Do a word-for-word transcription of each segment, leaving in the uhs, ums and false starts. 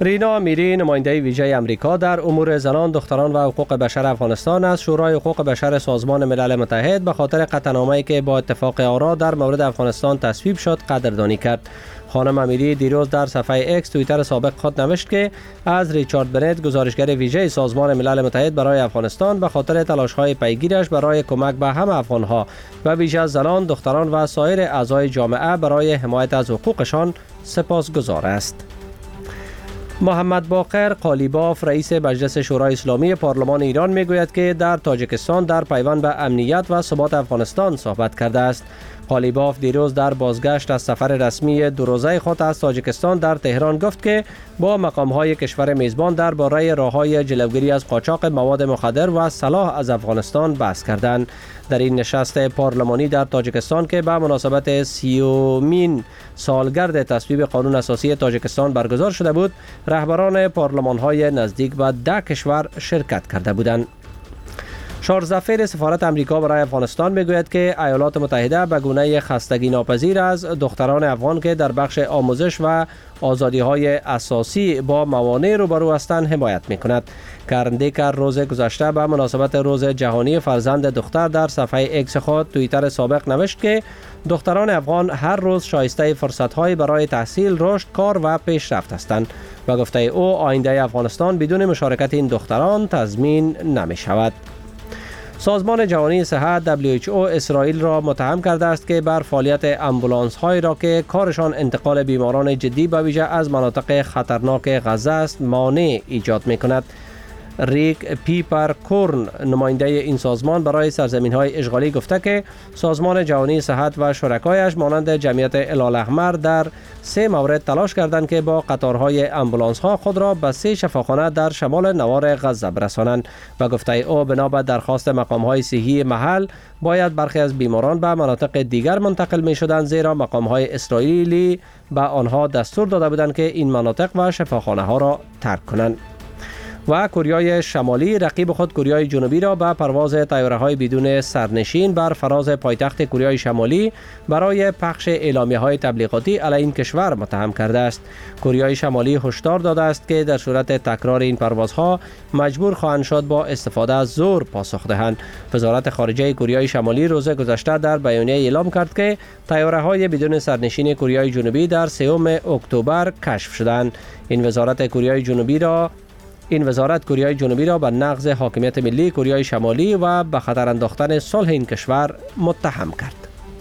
رینا امیری، نماینده ویژه امریکا در امور زنان، دختران و حقوق بشر افغانستان از شورای حقوق بشر سازمان ملل متحد به خاطر قطعنامه‌ای که با اتفاق آرا در مورد افغانستان تصویب شد قدردانی کرد. خانم امیری دیروز در صفحه اکس توییتر سابق خود نوشت که از ریچارد بنت، گزارشگر ویژه سازمان ملل متحد برای افغانستان، به خاطر تلاش‌های پیگیرش برای کمک به همه افغان‌ها و ویژه زنان، دختران و سایر اعضای جامعه برای حمایت از حقوقشان سپاسگزار است. محمد باقر قالیباف، رئیس مجلس شورای اسلامی پارلمان ایران میگوید که در تاجیکستان در پیوند به امنیت و ثبات افغانستان صحبت کرده است. قالیباف دیروز در بازگشت از سفر رسمی دو روزه خود از تاجیکستان در تهران گفت که با مقام‌های کشور میزبان درباره راه‌های جلوگیری از قاچاق مواد مخدر و سلاح از افغانستان بحث کردند. در این نشست پارلمانی در تاجیکستان که به مناسبت سیومین سالگرد تصویب قانون اساسی تاجیکستان برگزار شده بود، رهبران پارلمان‌های نزدیک به ده کشور شرکت کرده بودند. شارزفیر سفارت امریکا برای افغانستان میگوید که ایالات متحده به گونه خستگی ناپذیر از دختران افغان که در بخش آموزش و آزادی‌های اساسی با موانع روبرو هستند حمایت می‌کند. کرن دیکر روز گذشته به مناسبت روز جهانی فرزند دختر در صفحه اکس خود توییتر سابق نوشت که دختران افغان هر روز شایسته فرصت‌های برای تحصیل، رشد، کار و پیشرفت هستند و گفته او آینده افغانستان بدون مشارکت این دختران تضمین نمی‌شود. سازمان جهانی صحت دبلیو اچ او اسرائیل را متهم کرده است که بر فعالیت امبولانس هایی را که کارشان انتقال بیماران جدی به ویژه از مناطق خطرناک غزه است مانع ایجاد می کند. ریک پیپر کورن، نماینده این سازمان برای سرزمین های اشغالی، گفته که سازمان جهانی صحت و شرکایش مانند جمعیت هلال احمر در سه مورد تلاش کردند که با قطارهای امبولانس ها خود را به سه شفاخانه در شمال نوار غزه برسانند و گفته او بنا به درخواست مقام های صحی محل باید برخی از بیماران به مناطق دیگر منتقل می شدند، زیرا مقام های اسرائیلی به آنها دستور داده بودند که این مناطق و شفاخانه ها را ترک کنند. و کوریای شمالی رقیب خود کوریای جنوبی را به پرواز طیاره‌های بدون سرنشین بر فراز پایتخت کوریای شمالی برای پخش اعلامیه‌های تبلیغاتی علیه این کشور متهم کرده است. کوریای شمالی هشدار داده است که در صورت تکرار این پروازها مجبور خواهند شد با استفاده از زور پاسخ دهند. وزارت خارجه کوریای شمالی روز گذشته در بیانیه اعلام کرد که طیاره‌های بدون سرنشین کوریای جنوبی در سوم اکتبر کشف شدند. این وزارت کوریای جنوبی را این وزارت کوریای جنوبی را به نقض حاکمیت ملی کوریای شمالی و به خطر انداختن صلح این کشور متهم کرد.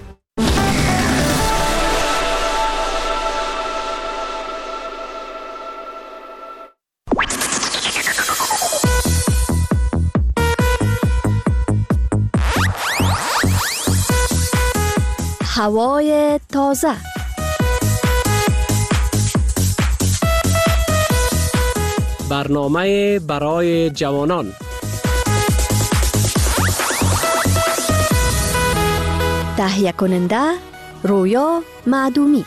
هوای تازه. برنامه برای جوانان. تهیه کننده رویا معدومی.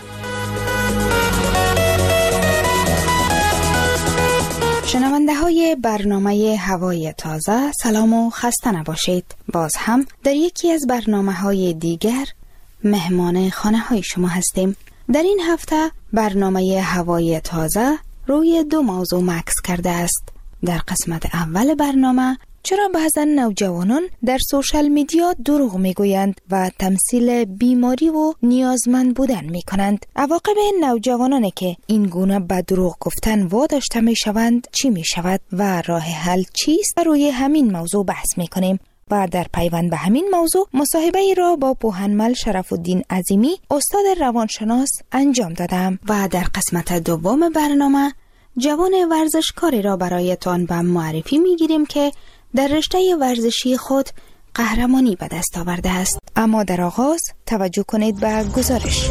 شنونده های برنامه هوای تازه، سلام و خسته نباشید. باز هم در یکی از برنامه های دیگر مهمان خانه های شما هستیم. در این هفته برنامه هوای تازه روی دو موضوع مکس کرده است. در قسمت اول برنامه چرا بعضا نوجوانان در سوشال میدیا دروغ میگویند و تمثیل بیماری و نیازمند بودن میکنند. عواقب نوجوانانی که این گونه به دروغ گفتن واداشته میشوند چی میشود و راه حل چیست؟ روی همین موضوع بحث میکنیم و در پیوند به همین موضوع مصاحبه ای را با پوهنمل شرف الدین عظیمی استاد روانشناس انجام دادم و در قسمت دوم برنامه جوان ورزشکاری را برایتان به معرفی میگیریم که در رشته ورزشی خود قهرمانی به دست آورده است. اما در آغاز توجه کنید به گزارش.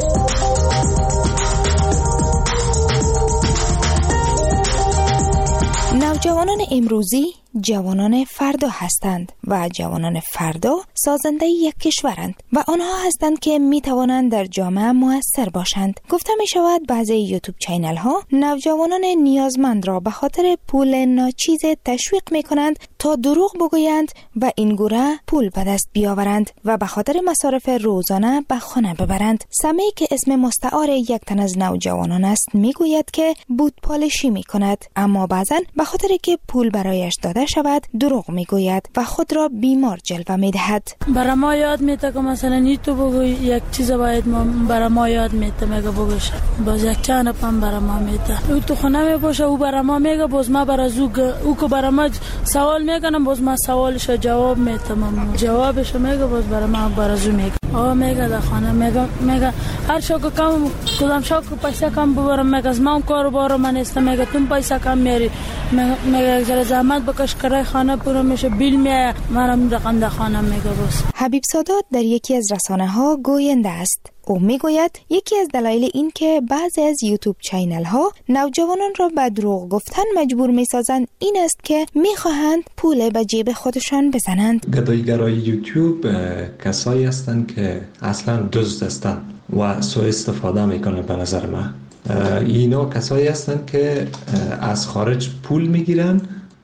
نوجوانان امروزی جوانان فردا هستند و جوانان فردا سازنده یک کشورند و آنها هستند که می توانند در جامعه مؤثر باشند. گفته می شود بعضی یوتیوب چینل ها نوجوانان نیازمند را به خاطر پول ناچیز تشویق می کنند تا دروغ بگویند و این گونه پول به دست بیاورند و به خاطر مصارف روزانه به خانه ببرند. سمی که اسم مستعار یک تن از نوجوانان است می گوید که بود پالشی می کند، اما بعضا به خاطر که پول برایش داده شود دروغ می گوید و خود را بیمار جلوه می دهد. برای ما یاد میده که مثلا نی تو بگوی یک چیز باید ما برای ما یاد میده میگه بگوش باز یک چند پم برای ما میده او تو خونه می باشه او برای ما میگه باز ما برای زو او که برای ما سوال میکنم باز ما سوالش جواب میتم جوابش میگه باز برای ما برای زو میگه آ میگه در خانه میگه میگه هر شو که کم کدام شو که پیسه کم ببرم میگه از ما کار بارو من است میگه تو پیسه کم میاری میگه جل زحمت بکش کرای خانه پورا میشه بیل میاد منم رقم در خانه میگه باز. حبیب سادات در یکی از رسانه ها گوینده است. او میگوید یکی از دلایل این که بعضی از یوتیوب چینل ها نوجوانان را به دروغ گفتن مجبور میسازند این است که میخواهند پول به جیب خودشان بزنند. گداییگرای یوتیوب کسایی هستند که اصلا دزد هستند و سوء استفاده میکنن. به نظر من اینا کسایی هستند که از خارج پول میگیرن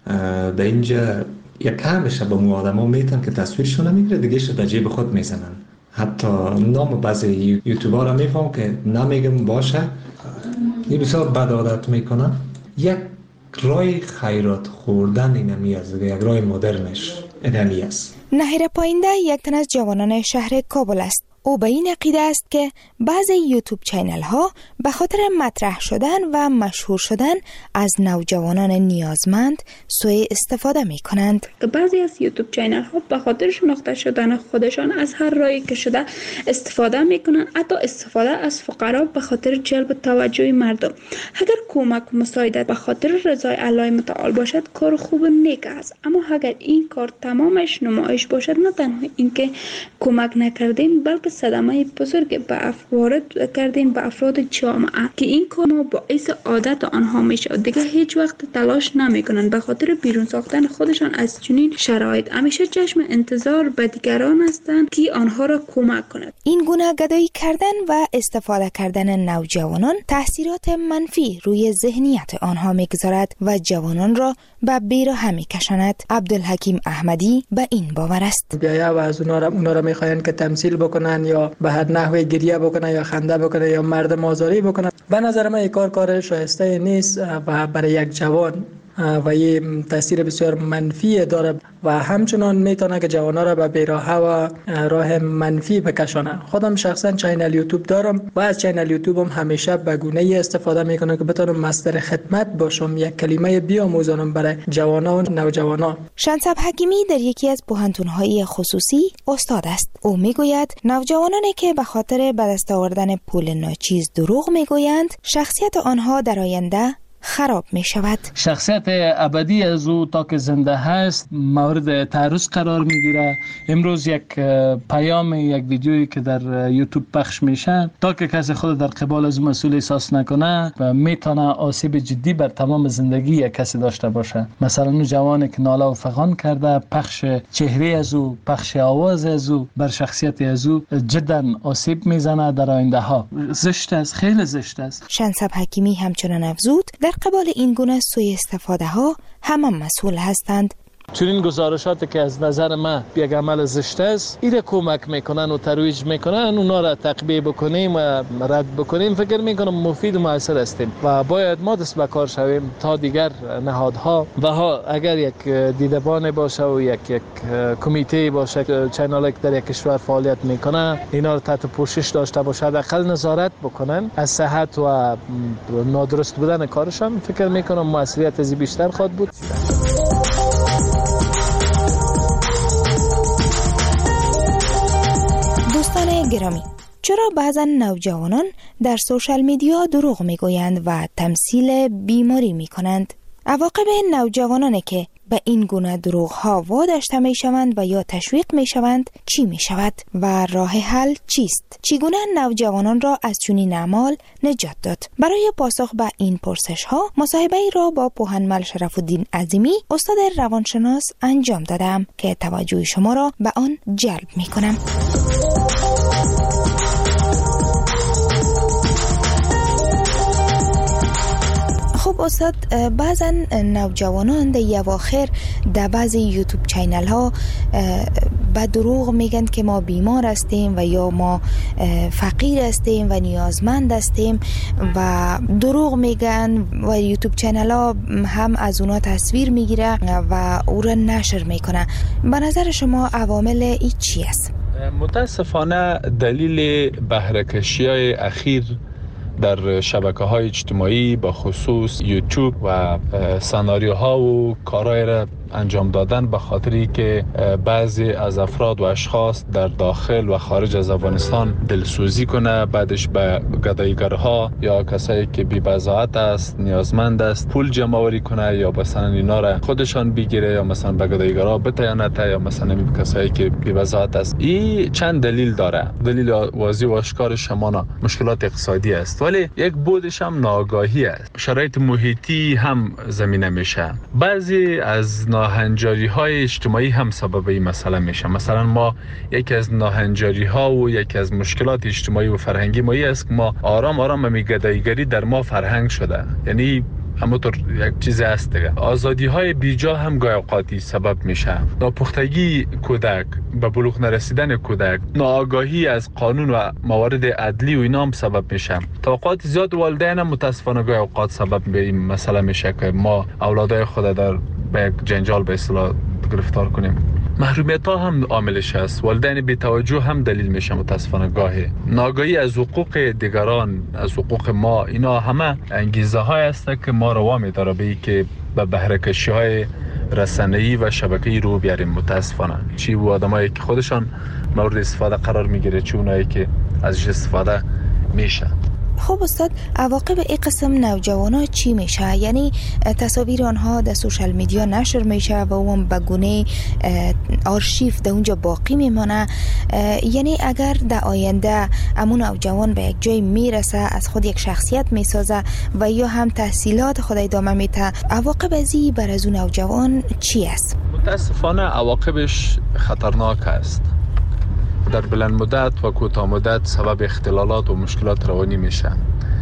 در اینجا یک کمش به مو آدم ها میتن که تصویرشون نمیگیره دیگه شو در جیب خود میزنن. حتی نام بعضی یوتیوبر را میفهم که نمیگم باشه این بسیار بد عادت میکنن. یک رای خیرات خوردن این همی است، یک رای مدرنش این همی است. نهیر پاینده یک تن از جوانان شهر کابل است. او به این عقیده است که بعضی یوتیوب چینل ها به خاطر مطرح شدن و مشهور شدن از نوجوانان نیازمند سوء استفاده می کنند. بعضی از یوتیوب چینل ها به خاطر شناخته شدن خودشان از هر راهی که شده استفاده می کنند، حتی استفاده از فقرا به خاطر جلب توجه مردم. اگر کمک و مساعدت به خاطر رضای الله متعال باشد کار خوب نیک است، اما اگر این کار تمامش نمایش باشد نه تنها اینکه کمک نکردیم بلکه صدمه بزرگ به وارد کردیم به افراد جامعه که این کار ما باعث عادت آنها میشه. دیگه هیچ وقت تلاش نمیکنن به خاطر بیرون ساختن خودشان از چنین شرایط. همیشه چشم انتظار به دیگران هستند که آنها را کمک کند. این گونه گدایی کردن و استفاده کردن نوجوانان تاثیرات منفی روی ذهنیت آنها میگذارد و جوانان را به بیراه میکشاند. عبدالحکیم احمدی به این باور است. بیایا و از اونا را اونا را میخواین که تمثیل بکنن یا به هر نحوی گریه بکنن یا خنده بکنن یا مردم آزاری بکنن. به نظر من این کار کار شایسته نیست و برای یک جوان و یه تاثیر بسیار منفی داره و همچنان میتونه که جوانا را به بیراهه و راه منفی بکشانه. خودم شخصا چینل یوتیوب دارم و از چینل یوتیوبم همیشه به گونه ای استفاده میکنم که بتونم مصدر خدمت باشم، یک کلمه بیاموزانم برای جوانا و نوجوانا. شنصب حکیمی در یکی از پوهنتون‌های خصوصی استاد است. او میگوید نوجوانانی که به خاطر به دست آوردن پول ناچیز دروغ میگویند شخصیت آنها در آینده خراب می شود. شخصیت ابدی از او تا که زنده هست مورد تعرض قرار می گیره. امروز یک پیام یک ویدیویی که در یوتیوب پخش میشه تا که کسی خود در قبال از مسئول احساس نکنه و میتونه آسیب جدی بر تمام زندگی یک کسی داشته باشه. مثلا اون جوانی که ناله و فغان کرده، پخش چهره از او، پخش آواز از او بر شخصیت از او جدا آسیب میزنه در آینده ها. زشت است، خیلی زشت است. شنصب حکیمی همچنان افزود در قبال این گونه سوء استفاده ها همه مسئول هستند. چنین گزارشاتی که از نظر من یک عمل زشت است ایره کمک میکنن و ترویج میکنن اونا را تقبیه بکنیم و رد بکنیم فکر میکنم مفید و مؤثر هستیم و باید ما دست به کار شویم تا دیگر نهادها و ها اگر یک دیدبان باشه و یک یک کمیته باشه چینالی که در یک کشور فعالیت میکنه اینا رو تحت پوشش داشته باشه حداقل نظارت بکنن از صحت و نادرست بودن کارشان فکر میکنم موثریت از بیشتر خواهد بود. دوستان گرامی، چرا بعضا نوجوانان در سوشال میدیا دروغ میگویند و تمثیل بیماری میکنند؟ عواقب نوجوانانی که به این گونه دروغ ها واداشته می شوند و یا تشویق می شوند چی می شود و راه حل چیست؟ چگونه نوجوانان را از چنین اعمال نجات داد؟ برای پاسخ به این پرسش ها مصاحبه ای را با پوهنمل شرف الدین عظیمی استاد روانشناس انجام دادم که توجه شما را به آن جلب می کنم. خب استاد، بعضا نوجوانان در اواخر در بعضی یوتیوب چینل ها به دروغ میگن که ما بیمار هستیم و یا ما فقیر هستیم و نیازمند هستیم و دروغ میگن و یوتیوب چینل ها هم از اونا تصویر میگیره و او را نشر میکنه. به نظر شما عوامل ای چی است؟ متاسفانه دلیل بهره‌کشی های اخیر در شبکه‌های اجتماعی با خصوص یوتیوب و سناریوها و کارهای را انجام دادن به خاطری که بعضی از افراد و اشخاص در داخل و خارج از افغانستان دلسوزی کنه، بعدش به گداییگرها یا کسایی که بی بضاعت است، نیازمند است، پول جمع آوری کنه یا مثلا اینا را خودشان بگیره یا مثلا به گداییگرها بتیانه یا مثلا بی کسایی که بی بضاعت است. این چند دلیل داره. دلیل واضح و آشکار شمانا مشکلات اقتصادی است، ولی یک بودش هم ناآگاهی است. شرایط محیطی هم زمینه میشه. بعضی از ناهنجاری های اجتماعی هم سبب این مسئله میشه. مثلا ما یکی از ناهنجاری ها و یکی از مشکلات اجتماعی و فرهنگی ما است که ما آرام آرام می گداییگری در ما فرهنگ شده. یعنی همونطور یک چیز هست دیگه. آزادی های بیجا هم گاهی اوقاتی سبب میشه. ناپختگی کودک، به بلوغ نرسیدن کودک، ناآگاهی از قانون و موارد عدلی و اینا هم سبب میشه. توقعات زیاد والدین هم متاسفانه گاهی اوقات سبب به این مسئله میشه که ما اولادای خود در به یک جنجال به اصطلاح گرفتار کنیم. محرومیت ها هم عاملش است. والدین بی توجه هم دلیل میشه متاسفانه گاهی. ناآگاهی از حقوق دیگران، از حقوق ما، اینا همه انگیزه های است که ما رو وامی داره به که به بهره‌کشی های رسانه‌ای و شبکه‌ای رو بیاریم. متاسفانه چی و آدمایی که خودشان مورد استفاده قرار میگیره، چی اونایی که ازش استفاده میشه. خب استاد، عواقب این قسم نوجوانا چی میشه؟ یعنی تصاویر آنها در سوشال میدیا نشر میشه و اون به گونه آرشیو در اونجا باقی میمانه. یعنی اگر در آینده امون نوجوان به یک جای میرسه، از خود یک شخصیت میسازه و یا هم تحصیلات خود ادامه میده، عواقب ازی بر از اون نوجوان چی است؟ متاسفانه عواقبش خطرناک است. در بلند مدت و کوتاه مدت سبب اختلالات و مشکلات روانی میشه.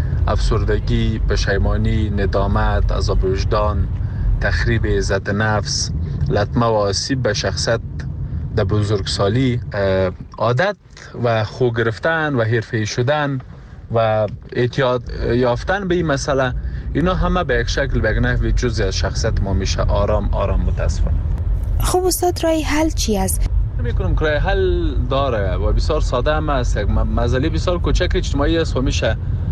افسردگی، پشیمانی، ندامت، عذاب وجدان، تخریب عزت نفس، لطمه و آسیب به شخصیت در بزرگسالی، عادت و خو گرفتن و حرفه‌ای شدن و اعتیاد یافتن به این مسئله، اینا همه به یک شکل به یک نحوی جزئی از شخصیت ما میشه. آرام آرام متاسفانه. خب استاد، رای حل چی است؟ میکنم که رای حل داره و بسیار ساده هم است. یک مسئله بسیار کوچک اجتماعی است و میشه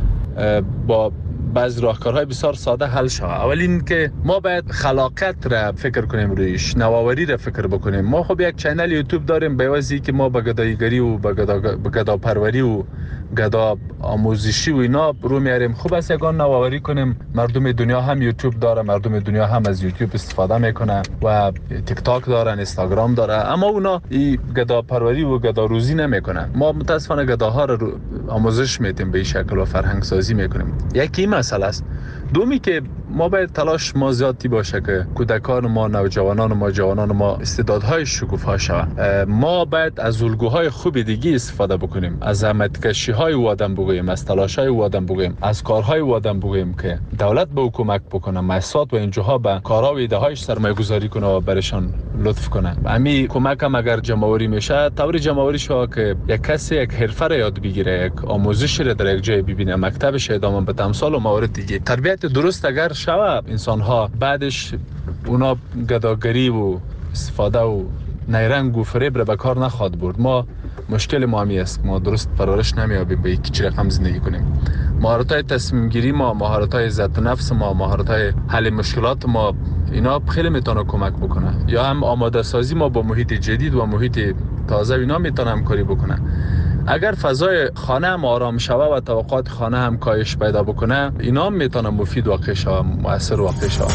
با بعضی راهکارهای بسیار ساده حل شود. اول این که ما باید خلاقیت را فکر کنیم، رویش نوآوری را فکر بکنیم. ما خب یک چینل یوتیوب داریم به واسطه که ما به گداییگری و به گدا پروری و گدا آموزشی و اینا رو میاریم. خوب است یگان نوآوری کنیم. مردم دنیا هم یوتیوب داره، مردم دنیا هم از یوتیوب استفاده میکنه و تیک تاک دارن، اینستاگرام داره، اما اونا این گدا پروری و گدا روزی نمیکنن. ما متاسفانه گداها رو آموزش میدیم، به این شکل و فرهنگ سازی میکنیم. یکی مسئله است. دومی که ما باید تلاش ما زیادی باشه که کودکان ما، نوجوانان ما، جوانان ما استعدادهای شکوفا شوند. ما باید از الگوهای خوب دیگه استفاده بکنیم، از زحمتکشی‌های او آدم بگوییم، از تلاش‌های او آدم بگوییم، از کارهای او آدم بگوییم که دولت به حکومت بکنه، مؤسسات و اینجاها به کارها و ایده‌هایش سرمایه‌گذاری کنه و برشان لطف کنه. همین کمک هم اگر جمع‌آوری میشه، طوری جمع‌آوری شود که یک کسی یک حرفه را یاد بگیره، یک آموزش را در یک جای ببینه، مکتبش ادامه بده، امثال و موارد دیگه. تربیت درست اگر شود، انسان‌ها بعدش اونا گداگری و استفاده و نیرنگ و فریب را به کار نخواد برد. ما مشکل ما همی است، ما درست پرورش نمیابیم به یک چی رقم زندگی کنیم. مهارت‌های تصمیم گیری ما، مهارت‌های عزت نفس ما، مهارت‌های حل مشکلات ما، اینا خیلی میتونه کمک بکنه. یا هم آماده سازی ما با محیط جدید و محیط تازه اینا میتونه همکاری بکنه. اگر فضای خانه هم آرام شوه و توقعات خانه هم کاهش پیدا بکنه، اینا هم میتونه مفید واقع شوه، مؤثر واقع شوه.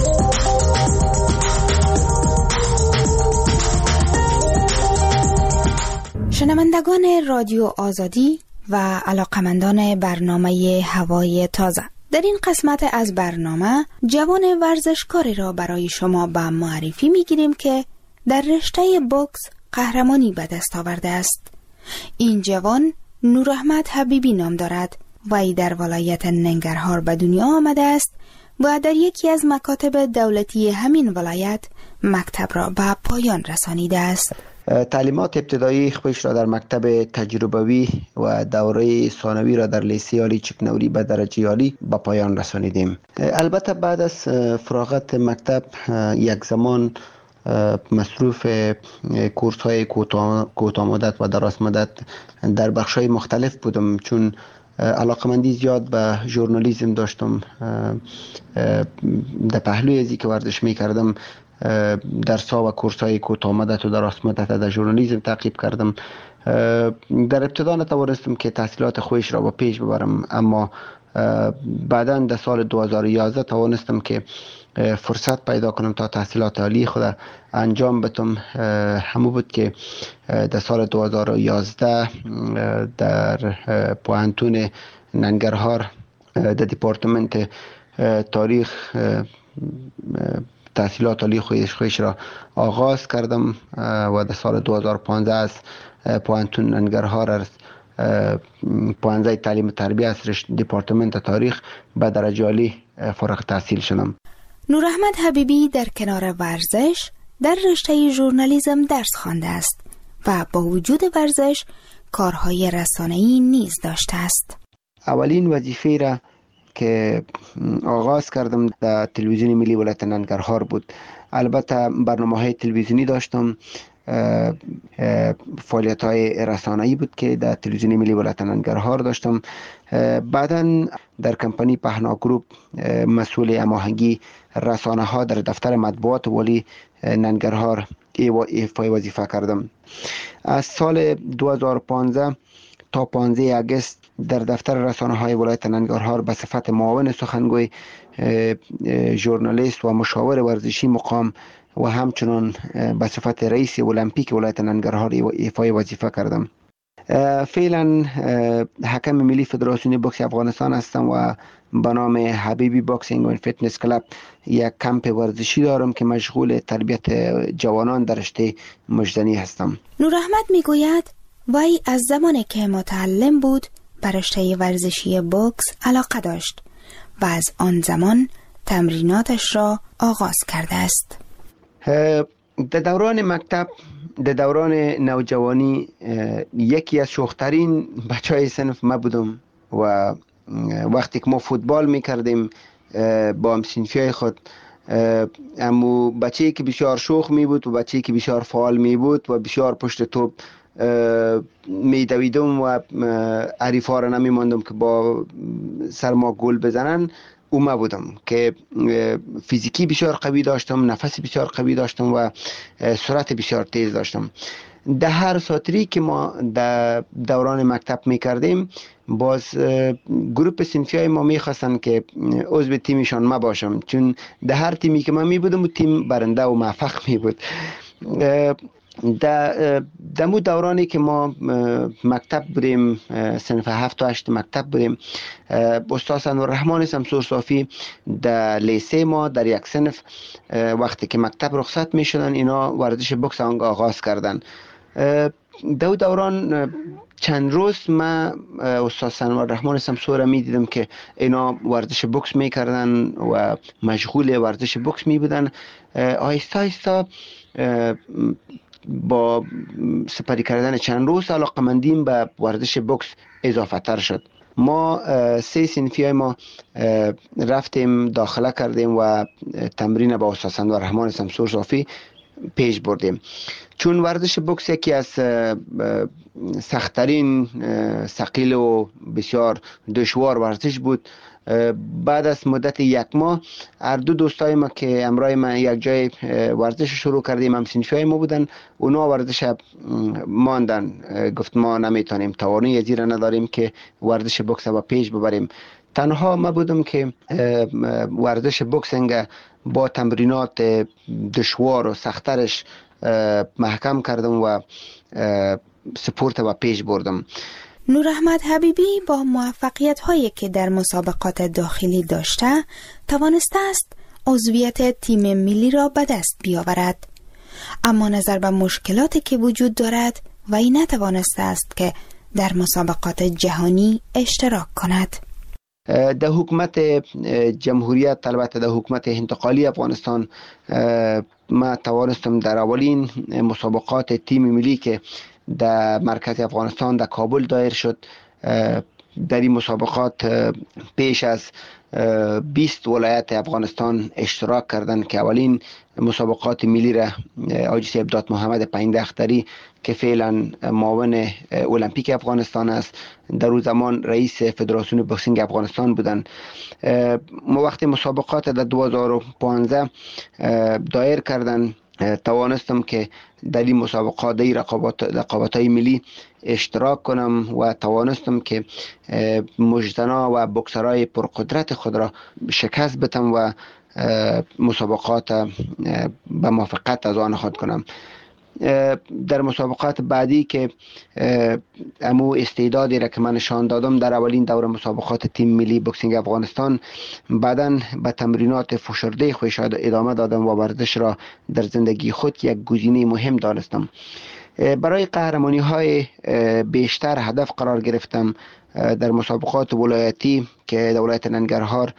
شنوندگان رادیو آزادی و علاقمندان برنامه هوای تازه، در این قسمت از برنامه جوان ورزشکاری را برای شما به معرفی میگیریم که در رشته بوکس قهرمانی به دست آورده است. این جوان نوراحمد حبیبی نام دارد و ای در ولایت ننگرهار به دنیا آمده است و در یکی از مکاتب دولتی همین ولایت مکتب را به پایان رسانیده است. تعلیمات ابتدایی خودش را در مکتب تجربوی و دوره ثانوی را در لیسه عالی چکنوری به درجه عالی به پایان رسانیدیم. البته بعد از فراغت مکتب یک زمان مصروف کورس های کوتاه مدت و دراز مدت در بخش های مختلف بودم، چون علاقمندی زیاد به ژورنالیسم داشتم. در پهلوی ازی که ورزش می کردم درس ها و کورس های کوتاه مدت و دراز مدت در ژورنالیسم تعقیب کردم. در ابتدا نتوانستم که تحصیلات خویش را با پیش ببرم، اما بعدا در سال دو هزار و یازده توانستم که فرصت پیدا کنم تا تحصیلات عالی خود انجام بدم. همون بود که در سال دو هزار و یازده در پوهنتون ننگرهار در دپارتمنت تاریخ تحصیلات عالی خودش خودش را آغاز کردم و در سال دو هزار و پانزده از پوهنتون ننگرهار از پوهنځی تعلیم و تربیه از دپارتمنت تاریخ به درجه عالی فارغ التحصیل شدم. نوراحمد حبیبی در کنار ورزش در رشته ژورنالیسم درس خوانده است و با وجود ورزش کارهای رسانه‌ای نیز داشته است. اولین وظیفه را که آغاز کردم در تلویزیون ملی ولایت ننگرهار بود. البته برنامه‌های تلویزیونی داشتم، فعالیت های رسانه‌ای بود که در تلویزیون ملی ولایت ننگرهار داشتم. بعداً در کمپانی پهنا گروپ مسئول هماهنگی رسانه ها در دفتر مطبوعات والی ننگرهار ایفای وظیفه کردم. از سال دو هزار و پانزده تا پانزده آگوست در دفتر رسانه های ولایت ننگرهار به صفت معاون سخنگوی، ژورنالیست و مشاور ورزشی مقام و همچنان به صفت رئیس المپیک ولایت ننگرهار ایفای وظیفه کردم. فعلا حکم ملی فدراسیون بوکس افغانستان هستم و به نام حبیبی باکسینگ و فیتنس کلاب یک کمپ ورزشی دارم که مشغول تربیت جوانان در رشته مجدنی هستم. نوراحمد میگوید وی از زمانی که متعلم بود به رشته ورزشی بوکس علاقه داشت و از آن زمان تمریناتش را آغاز کرده است. در دوران مکتب، در دوران نوجوانی، یکی از شوخترین بچه های صنف ما بودم و وقتی که ما فوتبال میکردیم با هم صنفی های خود، اما بچه‌ای که بسیار شوخ می بود و بچه‌ای که بسیار فعال می بود و بسیار پشت توپ می دویدم و حریفا را نمی ماندم که با سر ما گل بزنن. او ما بودم که فیزیکی بسیار قوی داشتم، نفس بسیار قوی داشتم و سرعت بسیار تیز داشتم. در هر ساتری که ما در دوران مکتب میکردیم، باز گروپ صنفی های ما میخواستن که عضو تیمشان ما باشم، چون در هر تیمی که من میبودم و تیم برنده و موفق میبود. در دمو دورانی که ما مکتب بودیم، صنف هفت و هشت مکتب بودیم، استاد انورالرحمن شمسور صافی در لیسه ما در یک صنف وقتی که مکتب رخصت می شدن، اینا ورزش بوکس آغاز کردن. دو دوران چند روز ما استاد انورالرحمن شمسور می دیدم که اینا ورزش بوکس می کردن و مشغول ورزش بوکس می بودن. آهسته آهسته با سپری کردن چند روز علاقمندیم به ورزش بوکس اضافه تر شد. ما سه صنفی های ما رفتیم داخله کردیم و تمرین با استاد انورالرحمن شمسور صافی پیش بردیم. چون ورزش بوکس یکی از سخت‌ترین، ثقیل و بسیار دشوار ورزش بود، بعد از مدت یک ماه هر دو دوستای ما که امرای ما یک جای ورزش شروع کردیم، هم سنفای ما بودن، اونا ورزش ماندن، گفت ما نمیتونیم، توانایی زیرا نداریم که ورزش بوکس با پیش ببریم. تنها ما بودم که ورزش بوکسینگ با تمرینات دشوار و سخترش محکم کردم و سپورت و پیش بردم. نور احمد حبیبی با موفقیت هایی که در مسابقات داخلی داشته توانسته است عضویت تیم ملی را به دست بیاورد، اما نظر به مشکلاتی که وجود دارد و این نتوانسته است که در مسابقات جهانی اشتراک کند. در حکومت جمهوریت، البته در حکومت انتقالی افغانستان، ما توانستم در اولین مسابقات تیم ملی که در مرکز افغانستان در کابل دایر شد، در این مسابقات پیش از بیست ولایت افغانستان اشتراک کردند که اولین مسابقات ملی را حاجی صاحب دات محمد پایینده اختری که فعلا معاون المپیک افغانستان است، در اون زمان رئیس فدراسیون بوکسینگ افغانستان بودند. ما وقتی مسابقات در دو هزار و پانزده دایر کردند، توانستم که در این مسابقات در رقابت رقابت‌های ملی اشتراک کنم و توانستم که مجدنا و بوکسرای پرقدرت خود را شکست بدم و مسابقات به موفقیت از آن خود کنم. در مسابقات بعدی که امو استعدادی را که من نشان دادم در اولین دوره مسابقات تیم ملی بوکسینگ افغانستان، بعداً به تمرینات فشرده خودش ادامه دادم و ورزش را در زندگی خود یک گزینه مهم دانستم. برای قهرمانی های بیشتر هدف قرار گرفتم. در مسابقات ولایتی که در ولایت ننگرهار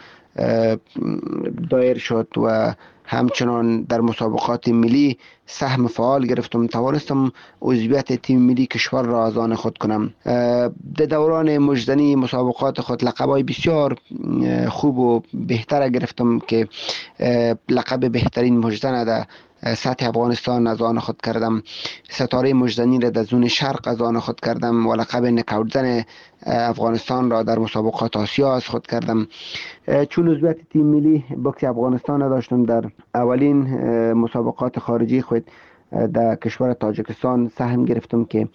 دایر شد و همچنان در مسابقات ملی سهم فعال گرفتم، توانستم عضویت تیم ملی کشور را از آن خود کنم. در دوران مجدنی مسابقات خود لقب‌های بسیار خوب و بهتر گرفتم که لقب بهترین مجدن در سطح افغانستان از آن خود کردم، ستاره مجدنی را در زون شرق از آن خود کردم و لقب نکاوتزن افغانستان را در مسابقات آسیا از خود کردم. چون عضویت تیم ملی بوکس افغانستان داشتم، در اولین مسابقات خارجی خود در کشور تاجیکستان سهم گرفتم که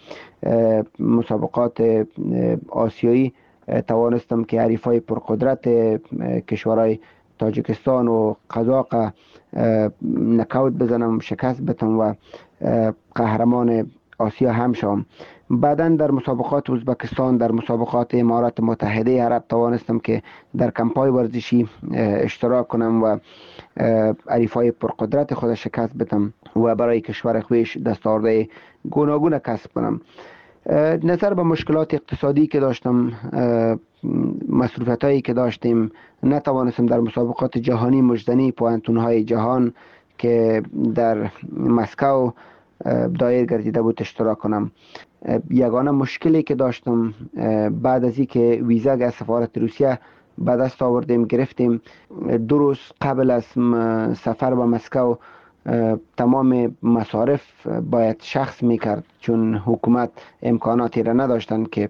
مسابقات آسیایی توانستم که حریفای پرقدرت کشورهای تاجیکستان و قزاق نکاوت بزنم، شکست بدم و قهرمان آسیا هم شوم. بعداً در مسابقات ازبکستان، در مسابقات امارات متحده عرب توانستم که در کمپای ورزشی اشتراک کنم و حریفای پرقدرت خود شکست بدم و برای کشور خویش دستاوردهای گوناگون کسب کنم. نظر به مشکلات اقتصادی که داشتم، مصروفیت هایی که داشتیم، نتوانستم در مسابقات جهانی مجدنی پوانتون های جهان که در مسکو دایر گردیده بود اشتراک کنم. یگانه مشکلی که داشتم بعد از اینکه ویزا از سفارت روسیه به دست آوردیم گرفتیم، دو روز قبل از سفر به مسکو تمام مصارف باید شخص میکرد، چون حکومت امکاناتی را نداشتن که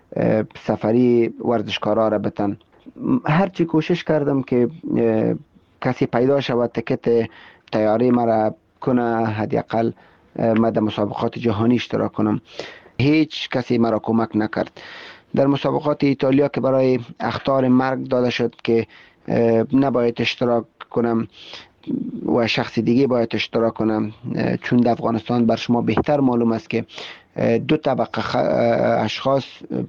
سفری ورزشکارا را بتن. هرچی کوشش کردم که کسی پیدا شود تکت تیاری مرا کنه، حداقل ما در مسابقات جهانی اشتراک کنم، هیچ کسی مرا کمک نکرد. در مسابقات ایتالیا که برای اخطار مرگ داده شد که نباید اشتراک کنم و شخص دیگه باید اشتراک کنم، چون در افغانستان بر شما بهتر معلوم است که دو طبقه اشخاص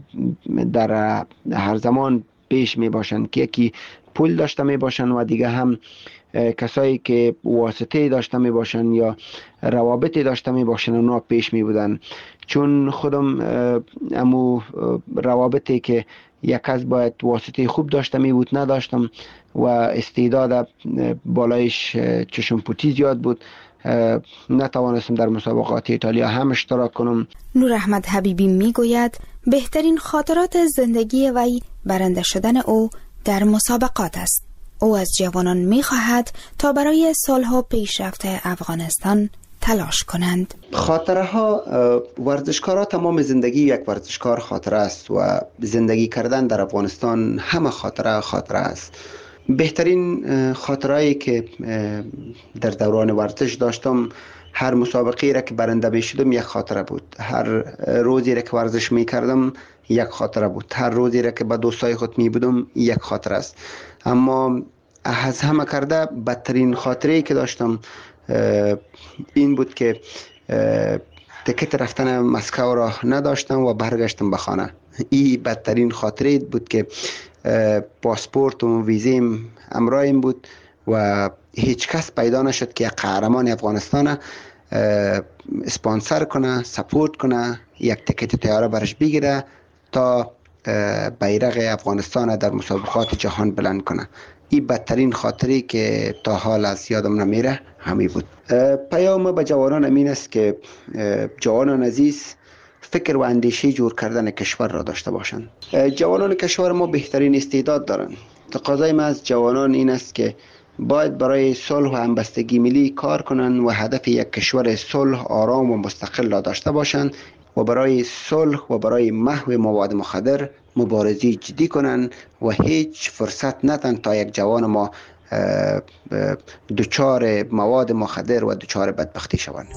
در هر زمان پیش می باشند که یکی پول داشته می باشند و دیگه هم کسایی که واسطه داشته می باشند یا روابطی داشته می باشند اونا پیش می بودن. چون خودم امو روابطی که یک کس باید واسطه خوب داشته می بود نداشتم و استعداد بالایش چشم پوتی زیاد بود، نتوانستم در مسابقات ایتالیا هم اشتراک کنم. نور احمد حبیبی می گوید بهترین خاطرات زندگی وی برنده شدن او در مسابقات است. او از جوانان می خواهد تا برای سالها پیشرفت افغانستان تلاش کنند. خاطره ها، ورزشکارا تمام زندگی یک ورزشکار خاطره است و زندگی کردن در افغانستان همه خاطره خاطره است. بهترین خاطرهایی که در دوران ورزش داشتم، هر مسابقه را که برنده می شدم یک خاطره بود، هر روزی را که ورزش می کردم یک خاطره بود، هر روزی را که با دوستای خود می بودم یک خاطره است. اما از همه کرده بدترین خاطره که داشتم این بود که تکت رفتن مسکو را نداشتم و برگشتم به خانه. این بدترین خاطره بود که پاسپورت و ویزیم همراهم بود و هیچ کس پیدا نشد که یک قهرمان افغانستان اسپانسر کنه، سپورت کنه، یک تکت طیاره برش بگیره تا بیرق افغانستان در مسابقات جهان بلند کنه. این بدترین خاطری که تا حال از یادم نمیره همین بود. پیام به جوانان امین است که جوانان عزیز فکر و اندیشه جور کردن کشور را داشته باشند. جوانان کشور ما بهترین استعداد دارند. تقاضای ما از جوانان این است که باید برای صلح و همبستگی ملی کار کنند و هدف یک کشور صلح، آرام و مستقل را داشته باشند و برای صلح و برای محو مواد مخدر مبارزی جدی کنند و هیچ فرصت ندن تا یک جوان ما دچار مواد مخدر و دچار بدبختی شوند.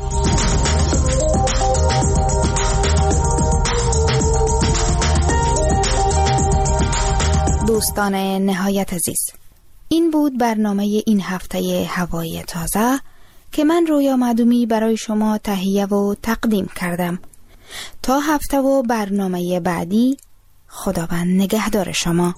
دوستان نهایت عزیز، این بود برنامه این هفته هوای تازه که من رویا معدومی برای شما تهیه و تقدیم کردم. تا هفته و برنامه بعدی، خداوند نگهدار شما.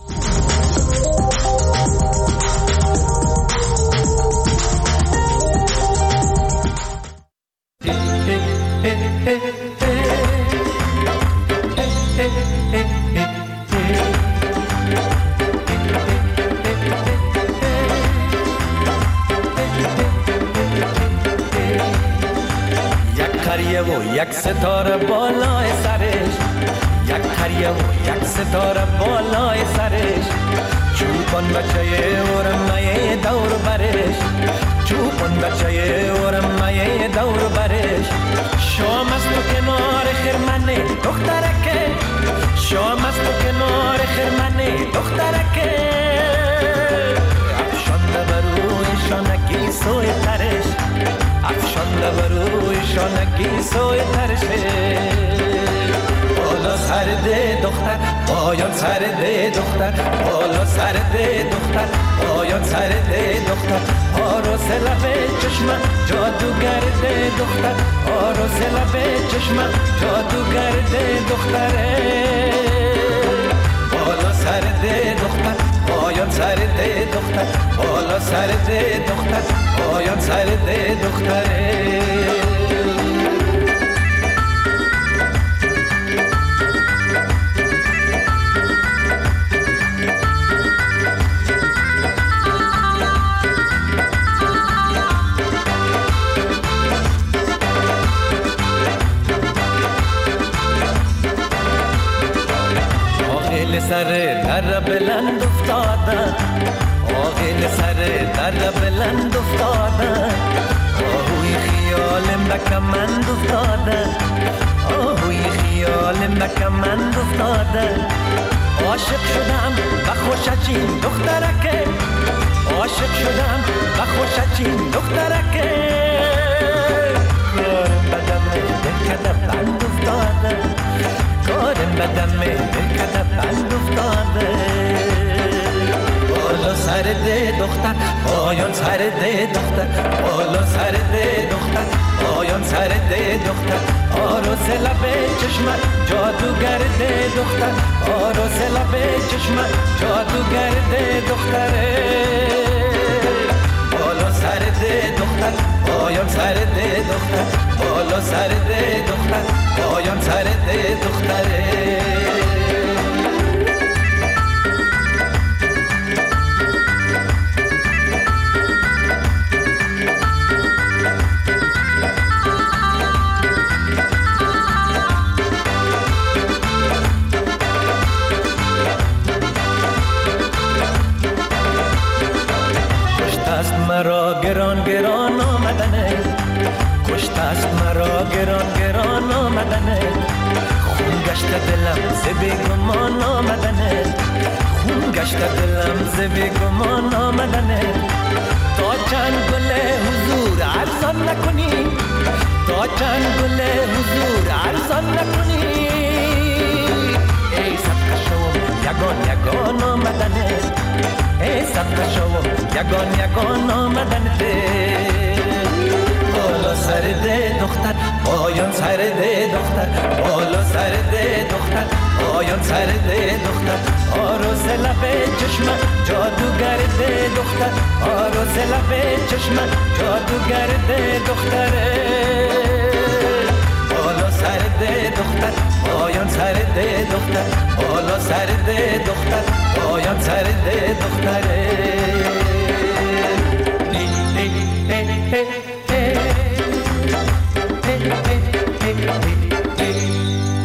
و یک ستاره بالای سرش، یک قریه و یک ستاره بالای سرش، چوبان بچه ورمه دور برش، چوبان بچه ورمه دور برش، شام است و کنار خرمنه دخترکه، شام است و کنار خرمنه دخترکه، افشانده بروی شانگی سوی ترش، افشانده بروی شانگی سوی ترشه، بالا سرده دختر پایان سرده دختر، بالا سرده دختر پایان سرده دختر، آروس لبه چشمم جادوگرده دختر، آروس لبه چشمم جادوگرده دختره، بالا سرده دختر پایان سرده دختر، بالا سرده دختر پایان سرده دختره. سر در بلند افتادن، آغیل سر در بلند افتادن، آهوی خیال مکمند افتادن، آهوی خیال مکمند افتادن، عاشق شدم و خوشچین دخترکه، عاشق شدم و خوشچین دخترکه، کارم بدم دکده بند افتادن، کارم بدم دکده بند افتاده، بالا سرده دختر پایان سرده دختر، بالا سرده دختر پایان سرده دختر، آروس لبه چشمت جادوگرده دختر، آروس لبه چشمت جادوگرده دختره، بالا سرده دختر پایان سرده دختر، بالا سرده دختر پایان سرده دختره. مرا گران گران آمدنه، کشته دست مرا گران گران آمدنه خون گشت دلم ز بیگمان آمدنه خون گشت دلم ز بیگمان آمدنه تا چند گل حضور ارزان نکنی تا چند گل حضور ارزان نکنی ای صدقه شوم یگان یگان آمدنه ای صدقه شوم یگان یگان آمدنه بالا سر ده دختر پایان سر ده دختر بالا سر ده دختر پایان سر ده دختر آروز لب چشم جادوگر ده دختر آروز لب چشم جادوگر ده دختر بالا سر ده دختر پایان سر ده دختر بالا سر ده دختر پایان سر ده دختر